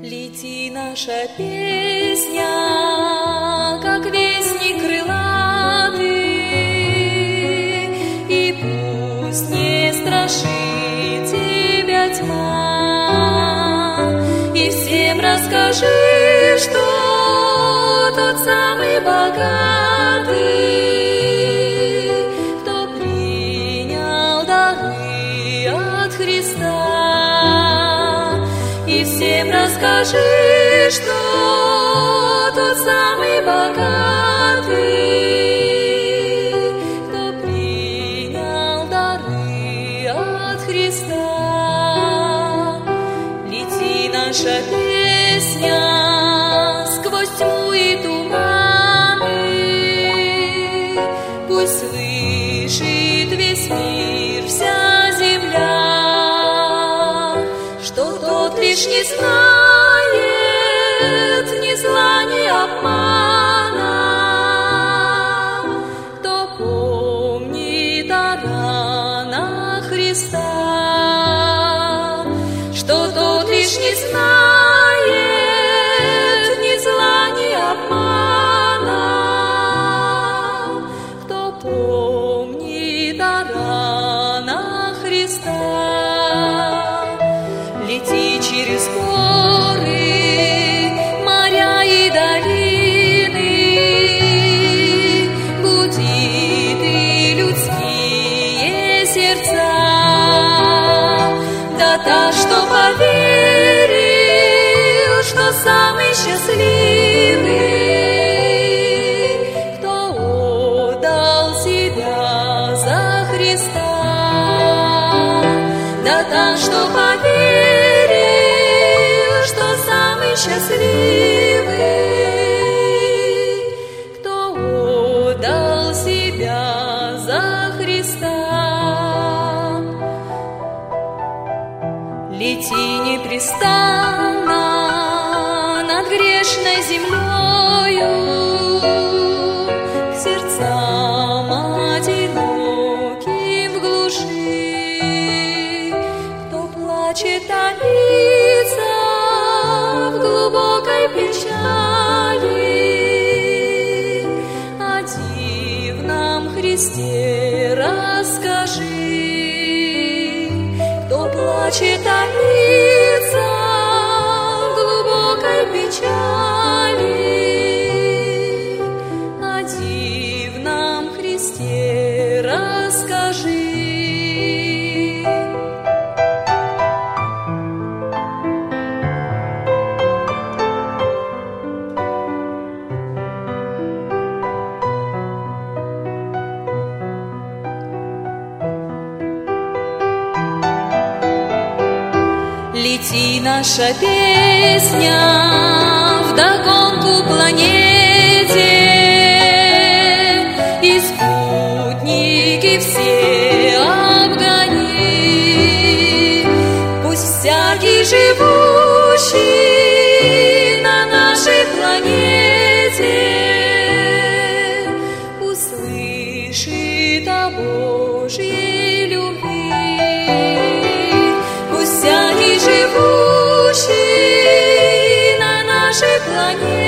Лети наша песня, как вестник крылатый, и пусть не страшит тебя тьма, и всем расскажи, что тот самый богатый, кто принял дары от Христа. И всем расскажи, что тот самый богатый, кто принял дары от Христа. Лети наша песня сквозь тьму и туманы, пусть слышит весь мир, вся земля, что тот лишь не знает ни зла, ни обмана, кто помнит о ранах Христа, что тот лишь не знает ни зла, ни обмана, кто помнит о ранах Христа. Лети через горы, моря и долины, буди ты людские сердца, да так, что поверил, что самый счастливый, кто отдал себя за Христа, да так, что поверил, что самый счастливый, кто отдал себя за Христа. Лети непрестанно над грешной землею к сердцам одиноким в глуши, кто плачет, томится в глубокой печали, о дивном Христе расскажи. Кто плачет, томится в глубокой печали, о дивном Христе расскажи. Лети наша песня вдогонку планете, и спутники все обгони. Пусть всякий живущий на нашей планете услышит о Божьей любви. Пусть всякий живущий на нашей планете